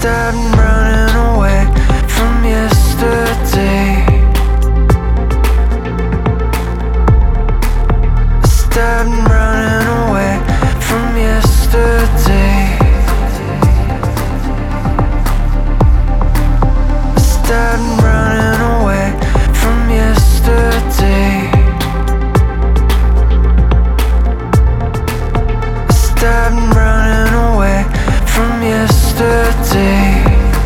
Stopped running away from yesterday. Stopped running away from yesterday. Stopped running away from yesterday. Stopped running away from yesterday.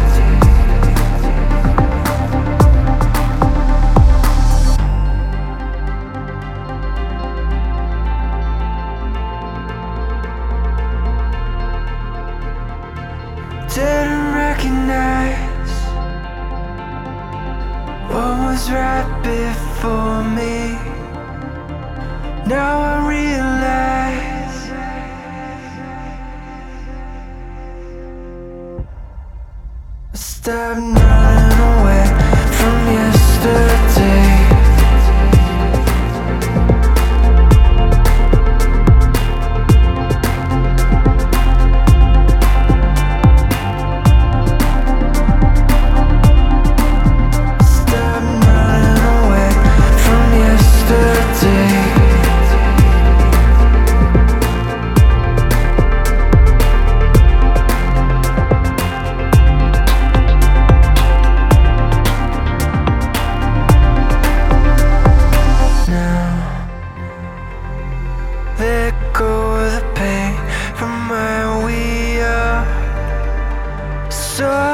Didn't recognize what was right before me. Now I realize I stopped running away from yesterday. Let go of the pain from where we are. So